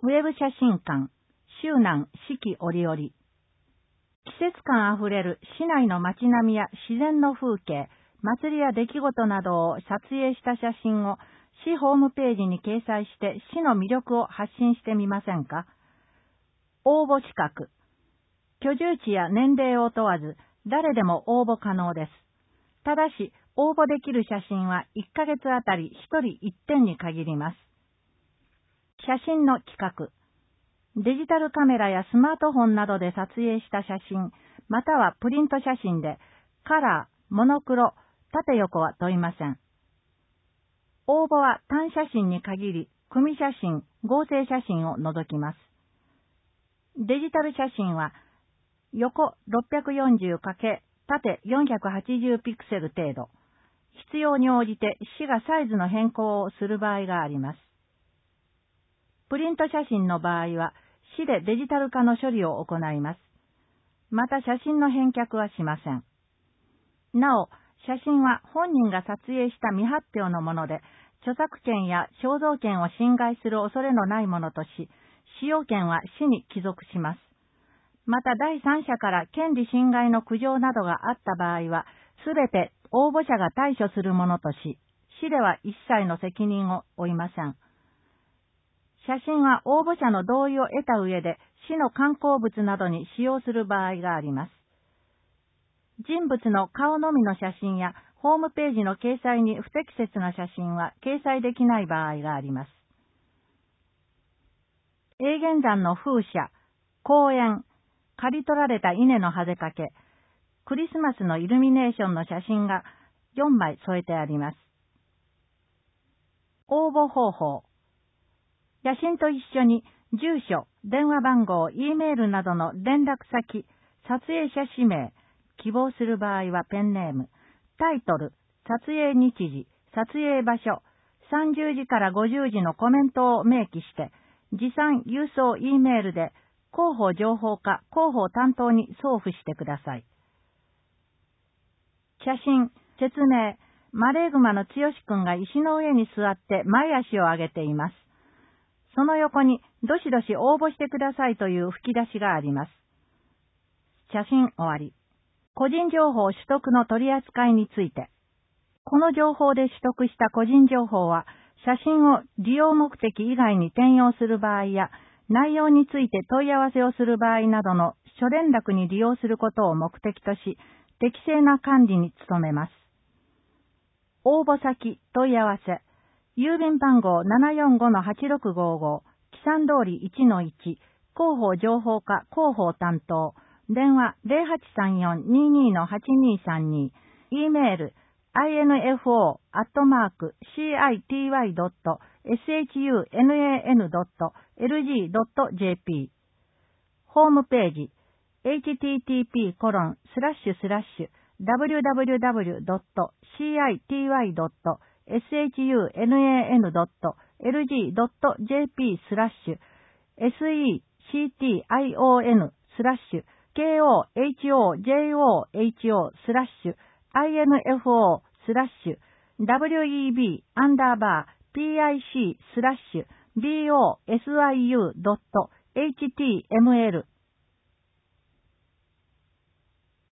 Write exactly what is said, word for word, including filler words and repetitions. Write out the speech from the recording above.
ウェブ写真館、周南四季折々。季節感あふれる市内の街並みや自然の風景、祭りや出来事などを撮影した写真を市ホームページに掲載して市の魅力を発信してみませんか？応募資格。居住地や年齢を問わず誰でも応募可能です。ただし、応募できる写真はいっかげつあたりひとりいってんに限ります。写真の企画。デジタルカメラやスマートフォンなどで撮影した写真、またはプリント写真で、カラー、モノクロ、縦横は問いません。応募は単写真に限り、組写真、合成写真を除きます。デジタル写真は、横 ろっぴゃくよんじゅうかける 縦よんひゃくはちじゅうピクセル程度。必要に応じて市がサイズの変更をする場合があります。プリント写真の場合は、市でデジタル化の処理を行います。また写真の返却はしません。なお、写真は本人が撮影した未発表のもので、著作権や肖像権を侵害する恐れのないものとし、使用権は市に帰属します。また第三者から権利侵害の苦情などがあった場合は、すべて応募者が対処するものとし、市では一切の責任を負いません。写真は応募者の同意を得た上で、市の観光物などに使用する場合があります。人物の顔のみの写真やホームページの掲載に不適切な写真は掲載できない場合があります。永源山の風車、公園、刈り取られた稲のはぜかけ、クリスマスのイルミネーションの写真がよんまい添えてあります。応募方法。写真と一緒に住所、電話番号、Eメールなどの連絡先、撮影者氏名、希望する場合はペンネーム、タイトル、撮影日時、撮影場所、さんじゅうじからごじゅうじのコメントを明記して、持参郵送 Eメールで広報情報課広報担当に送付してください。写真、説明、マレーグマの剛くんが石の上に座って前足を上げています。その横にどしどし応募してくださいという吹き出しがあります。写真終わり。個人情報取得の取り扱いについて。この情報で取得した個人情報は、写真を利用目的以外に転用する場合や、内容について問い合わせをする場合などの諸連絡に利用することを目的とし、適正な管理に努めます。応募先、問い合わせ。郵便番号 ななよんごのはちろくごご、木山通り いちのいち、広報情報課広報担当、電話 ゼロはちさんよんにーにーのはちにーさんに、E メール アイエヌエフオー アットマーク シーアイティーワイ ドット エスエイチユーエヌエーエヌ ドット エルジー ドット ジェーピー ホームページ エイチティーティーピー コロン スラッシュスラッシュ ダブリューダブリューダブリュー ドット シーアイティーワイ ドット エスエイチユーエヌエーエヌ ドット エルジー ドット ジェーピー スラッシュ エスイーシーティーアイオーエヌ スラッシュ ケーオーエイチオージェーオーエイチオー スラッシュ アイエヌエフオー スラッシュ ダブリューイービー アンダーバー ピーアイシー スラッシュ ビーオーエスアイユー ドット エイチティーエムエル